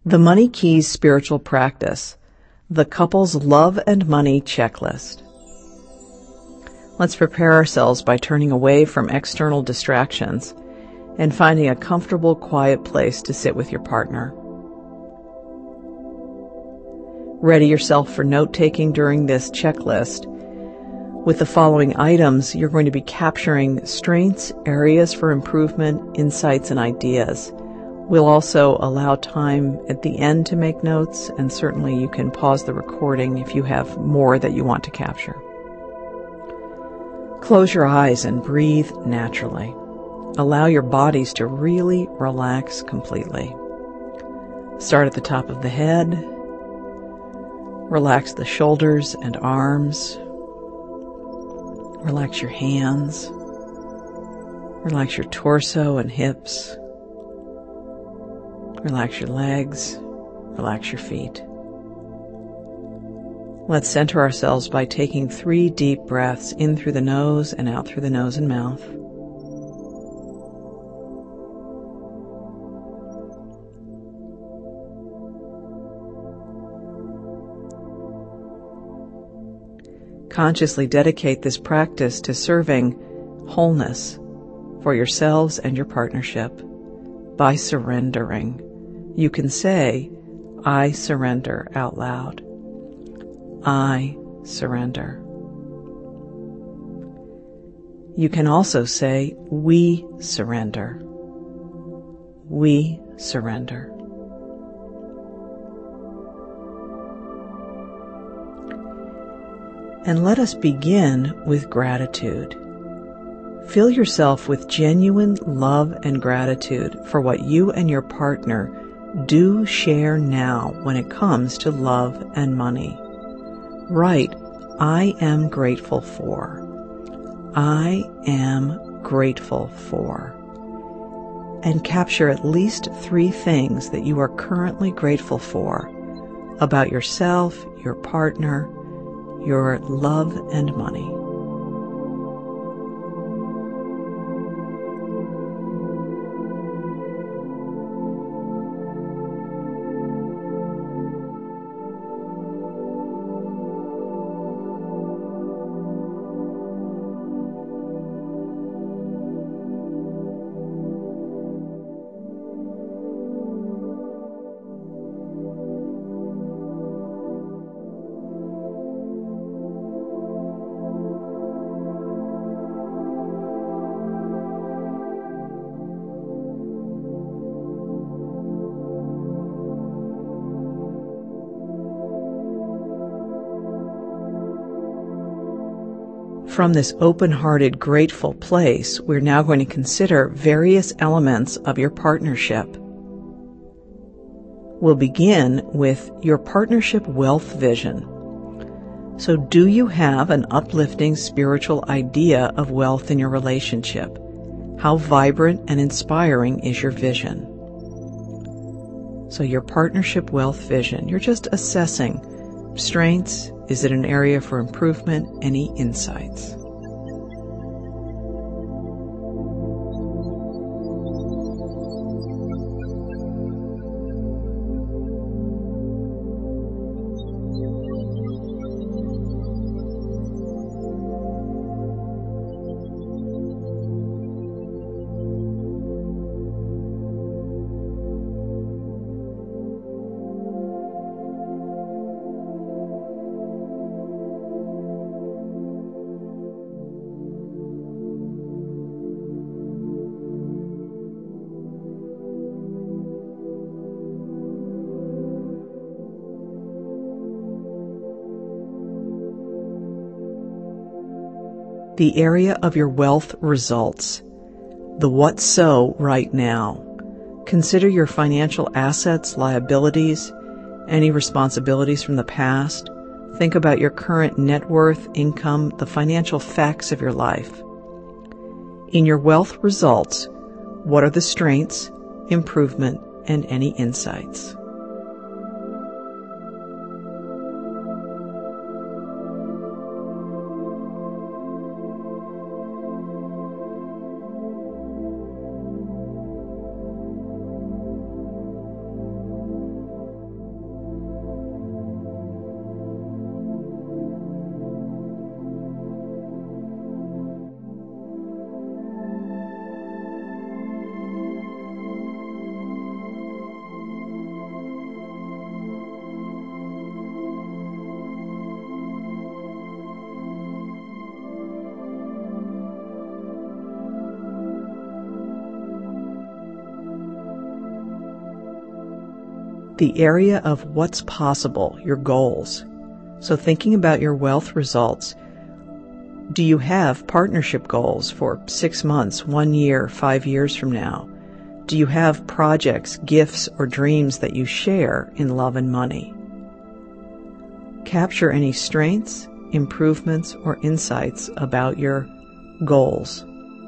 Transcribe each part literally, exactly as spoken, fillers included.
The Money Keys Spiritual Practice, the Couple's Love and Money Checklist. Let's prepare ourselves by turning away from external distractions and finding a comfortable, quiet place to sit with your partner. Ready yourself for note-taking during this checklist. With the following items, you're going to be capturing strengths, areas for improvement, insights, and ideas. We'll also allow time at the end to make notes, and certainly you can pause the recording if you have more that you want to capture. Close your eyes and breathe naturally. Allow your bodies to really relax completely. Start at the top of the head. Relax the shoulders and arms. Relax your hands. Relax your torso and hips. Relax your legs, relax your feet. Let's center ourselves by taking three deep breaths in through the nose and out through the nose and mouth. Consciously dedicate this practice to serving wholeness for yourselves and your partnership by surrendering. You can say, I surrender out loud. I surrender. You can also say, we surrender. We surrender. And let us begin with gratitude. Fill yourself with genuine love and gratitude for what you and your partner do share now when it comes to love and money. Write, I am grateful for. I am grateful for. And capture at least three things that you are currently grateful for about yourself, your partner, your love and money. From this open-hearted, grateful place, we're now going to consider various elements of your partnership. We'll begin with your partnership wealth vision. So do you have an uplifting spiritual idea of wealth in your relationship? How vibrant and inspiring is your vision? So your partnership wealth vision, you're just assessing strengths. Is it an area for improvement? Any insights? The area of your wealth results, the what so right now. Consider your financial assets, liabilities, any responsibilities from the past. Think about your current net worth, income, the financial facts of your life. In your wealth results, what are the strengths, improvement, and any insights? the area of what's possible, your goals. So thinking about your wealth results, do you have partnership goals for six months, one year, five years from now? Do you have projects, gifts, or dreams that you share in love and money? Capture any strengths, improvements, or insights about your goals.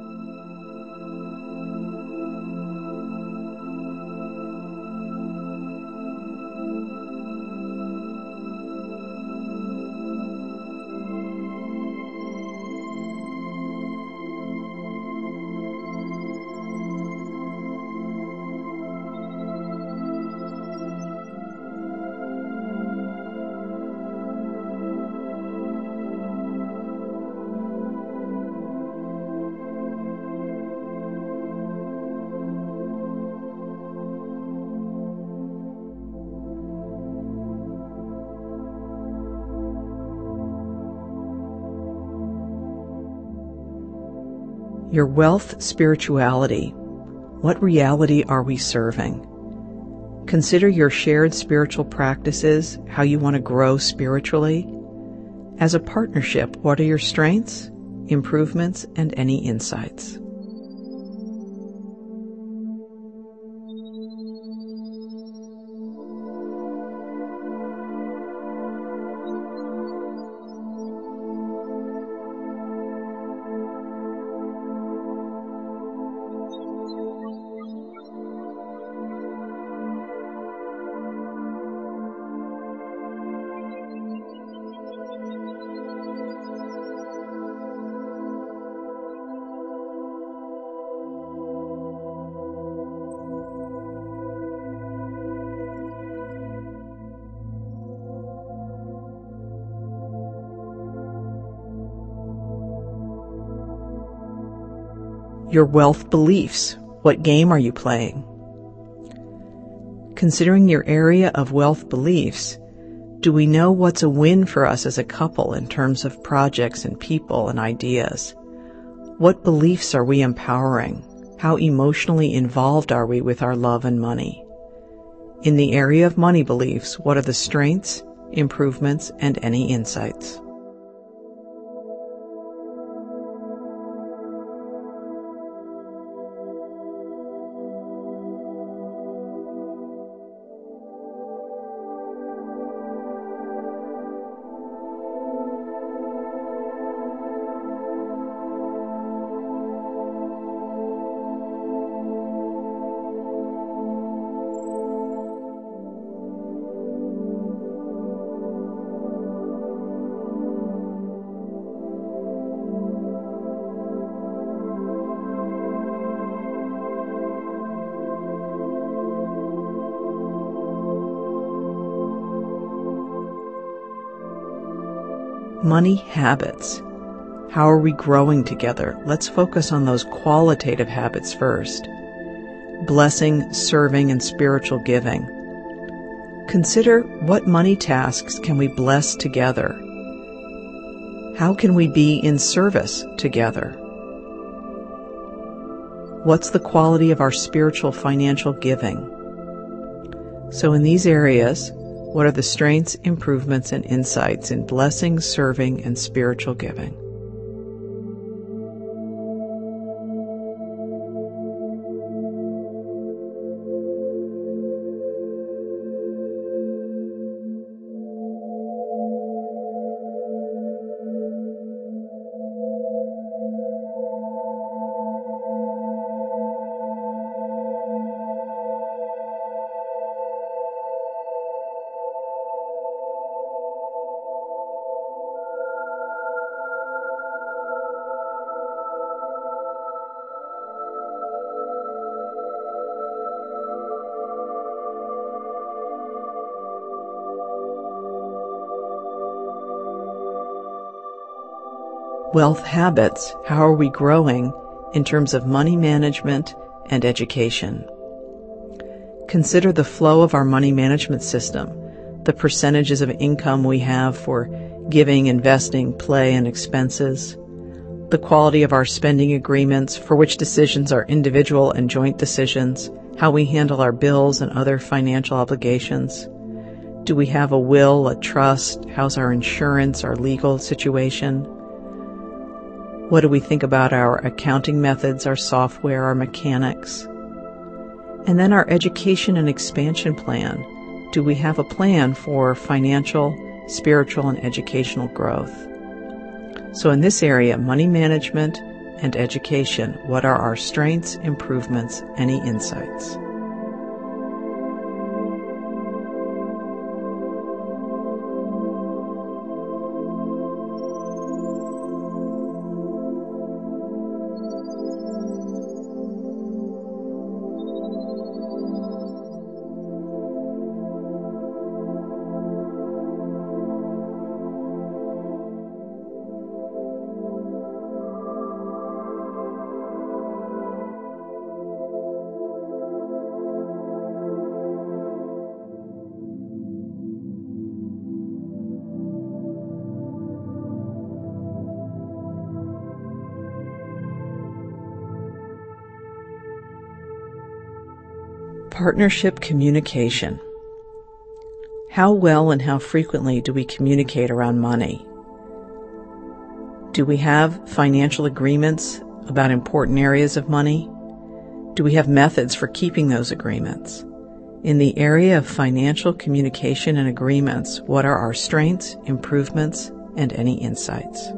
Your wealth spirituality. What reality are we serving? Consider your shared spiritual practices, how you want to grow spiritually. As a partnership, what are your strengths, improvements, and any insights? Your wealth beliefs. What game are you playing? Considering your area of wealth beliefs, do we know what's a win for us as a couple in terms of projects and people and ideas? What beliefs are we empowering? How emotionally involved are we with our love and money? In the area of money beliefs, what are the strengths, improvements, and any insights? Money habits. How are we growing together? Let's focus on those qualitative habits first. Blessing, serving, and spiritual giving. Consider what money tasks can we bless together? How can we be in service together? What's the quality of our spiritual financial giving? So in these areas, what are the strengths, improvements, and insights in blessing, serving, and spiritual giving? Wealth habits. How are we growing in terms of money management and education? Consider the flow of our money management system, the percentages of income we have for giving, investing, play, and expenses. the quality of our spending agreements, for which decisions are individual and joint decisions, how we handle our bills and other financial obligations. Do we have a will, a trust? How's our insurance, our legal situation? What do we think about our accounting methods, our software, our mechanics? And then our education and expansion plan. Do we have a plan for financial, spiritual, and educational growth? So in this area, money management and education, what are our strengths, improvements, any insights? Partnership communication. How well and how frequently do we communicate around money? Do we have financial agreements about important areas of money? Do we have methods for keeping those agreements? In the area of financial communication and agreements, what are our strengths, improvements, and any insights?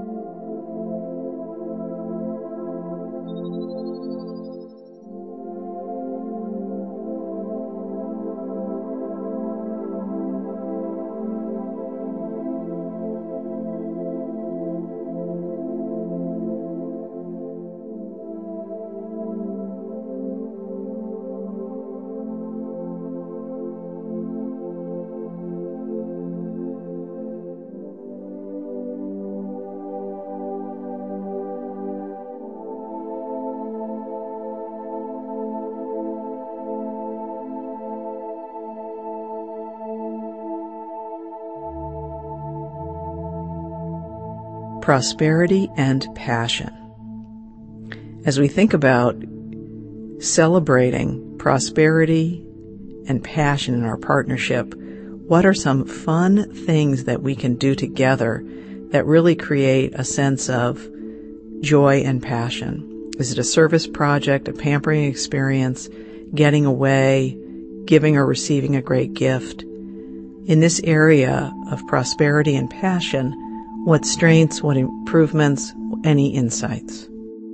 Prosperity and passion. As we think about celebrating prosperity and passion in our partnership, what are some fun things that we can do together that really create a sense of joy and passion? Is it a service project, a pampering experience, getting away, giving or receiving a great gift? In this area of prosperity and passion, what strengths, what improvements, any insights?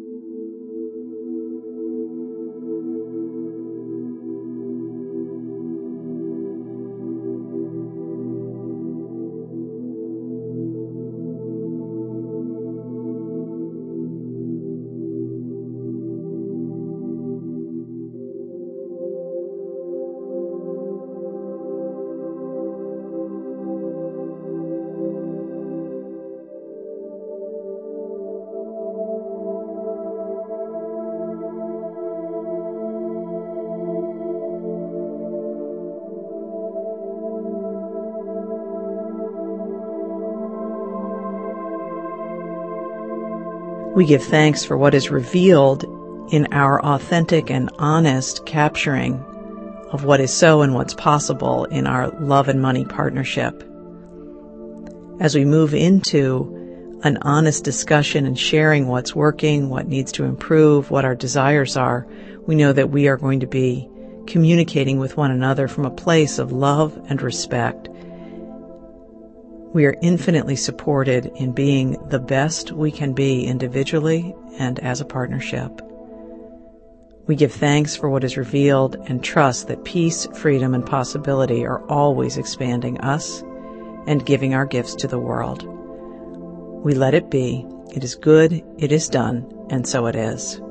We give thanks for what is revealed in our authentic and honest capturing of what is so and what's possible in our love and money partnership. As we move into an honest discussion and sharing what's working, what needs to improve, what our desires are, we know that we are going to be communicating with one another from a place of love and respect. We are infinitely supported in being the best we can be individually and as a partnership. We give thanks for what is revealed and trust that peace, freedom, and possibility are always expanding us and giving our gifts to the world. We let it be. It is good, it is done, and so it is.